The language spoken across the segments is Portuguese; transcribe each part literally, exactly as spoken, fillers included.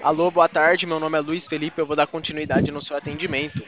Alô, boa tarde. Meu nome é Luiz Felipe. Eu vou dar continuidade no seu atendimento.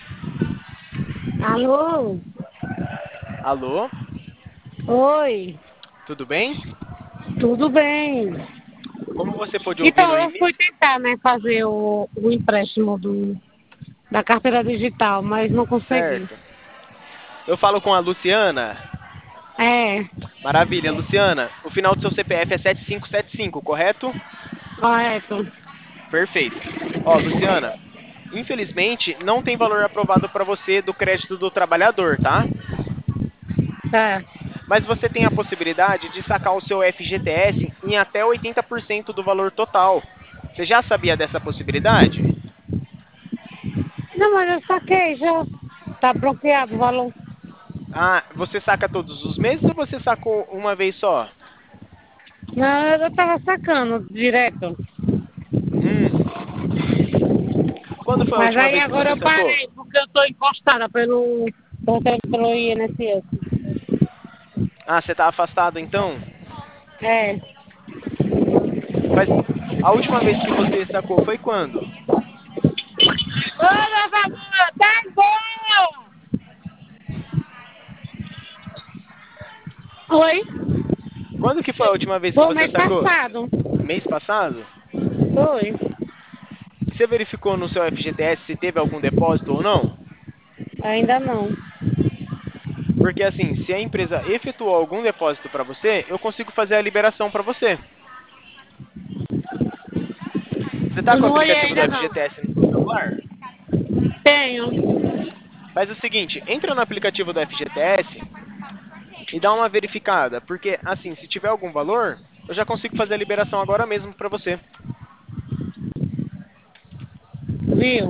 Alô? Alô, Oi, tudo bem? tudo bem? Como você pôde ouvir no Então, eu fui início? tentar, né, fazer o, o empréstimo do, da carteira digital, mas não consegui. Certo. Eu falo com a Luciana. É, Maravilha, Luciana. O final do seu C P F é sete cinco sete cinco, correto? correto. Perfeito. Ó, Luciana, infelizmente não tem valor aprovado para você do crédito do trabalhador, tá? É. Mas você tem a possibilidade de sacar o seu F G T S em até oitenta por cento do valor total. Você já sabia dessa possibilidade? Não, mas eu saquei já. Tá bloqueado o valor. Ah, você saca todos os meses ou você sacou uma vez só? Não, eu tava sacando direto. Hum. Quando foi a Mas última aí vez que agora você eu sacou? parei, porque eu tô encostada pelo, pelo I N S S. Ah, você tá afastado então? É. Mas a última vez que você sacou foi quando? Ô, meu favor, tá bom! Oi? Quando que foi a última vez que Foi você mês sacou? passado. Mês passado? Foi. Você verificou no seu F G T S se teve algum depósito ou não? Ainda não. Porque assim, se a empresa efetuou algum depósito para você, eu consigo fazer a liberação para você. Você está Eu com o não olhei aplicativo do ainda não. F G T S no seu celular? Tenho. Faz o seguinte, entra no aplicativo do F G T S e dá uma verificada, porque assim, se tiver algum valor, eu já consigo fazer a liberação agora mesmo para você. Viu?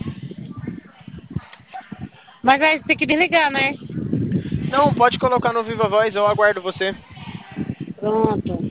Mas aí tem que desligar, né? Não, pode colocar no Viva Voz, eu aguardo você. Pronto.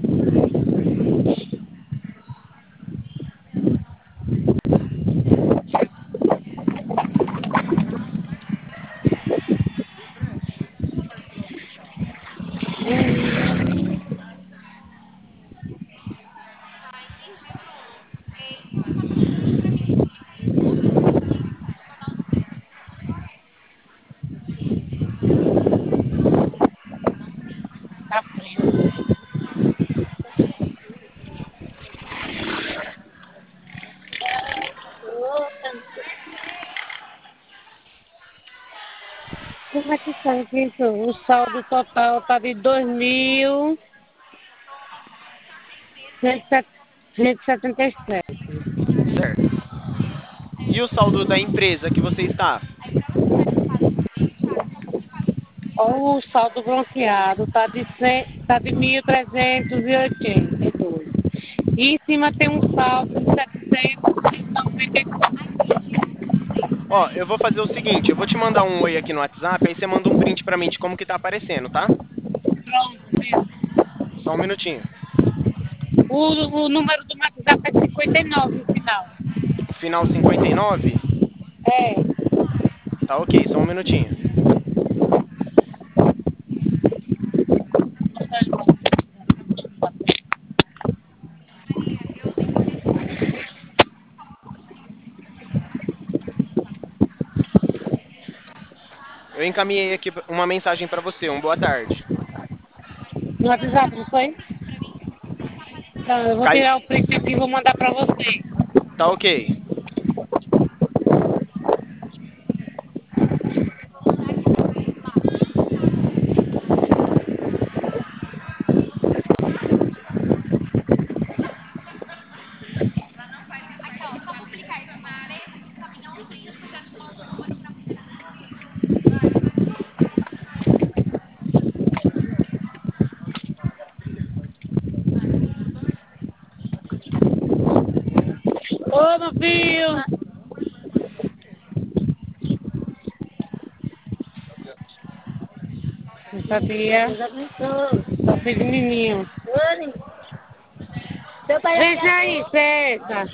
Tá frio. Como é que tá aqui? O saldo total tá de dois mil cento e setenta e sete. Certo. E o saldo da empresa que você está? O saldo bloqueado tá de, cem, tá de mil trezentos e oitenta e dois. E em cima tem um saldo de setecentos e noventa e quatro. Ó, eu vou fazer o seguinte, eu vou te mandar um oi aqui no WhatsApp, aí você manda um print pra mim de como que tá aparecendo, tá? Pronto, viu? Só um minutinho. O, o número do WhatsApp é cinquenta e nove no final. Final cinquenta e nove? É. Tá ok, só um minutinho. Eu encaminhei aqui uma mensagem pra você, um boa tarde. No WhatsApp, não foi? Então, eu vou Cai... tirar o print aqui e vou mandar pra você. Tá ok. Ô, meu filho! Não sabia. Tá pequenininho. Deixa aí, César.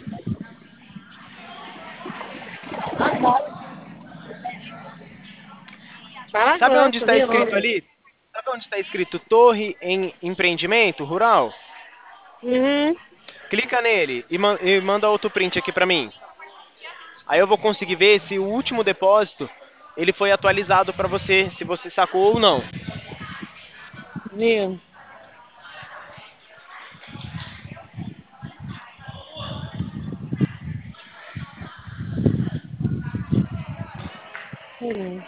Fala Sabe onde grosso, está viu, escrito homem? ali? Sabe onde está escrito Torre em Empreendimento Rural? Uhum. Clica nele e, man- e manda outro print aqui pra mim. Aí eu vou conseguir ver se o último depósito ele foi atualizado pra você, se você sacou ou não. Viu? Hum.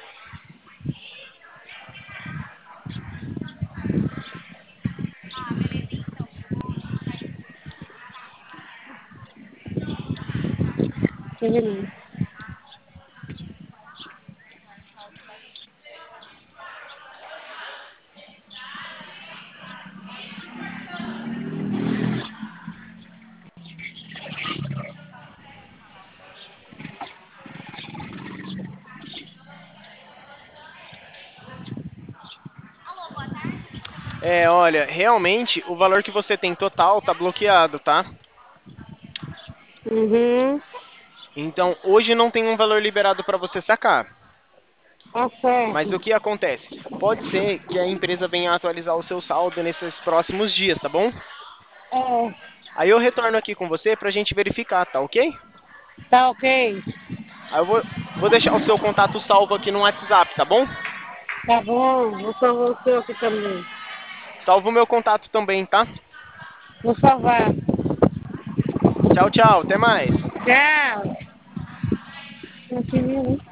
Hum. É, olha, realmente o valor que você tem total tá bloqueado, tá? Uhum. Então hoje não tem um valor liberado para você sacar. Tá Mas o certo. que acontece? Pode ser que a empresa venha atualizar o seu saldo nesses próximos dias, tá bom? É. Aí eu retorno aqui com você pra gente verificar, tá ok? Tá ok? Aí eu vou, vou deixar o seu contato salvo aqui no WhatsApp, tá bom? Tá bom. Vou salvar o seu aqui também. Salva o meu contato também, tá? Vou salvar. Tchau, tchau, até mais. Tchau. Não queria, né?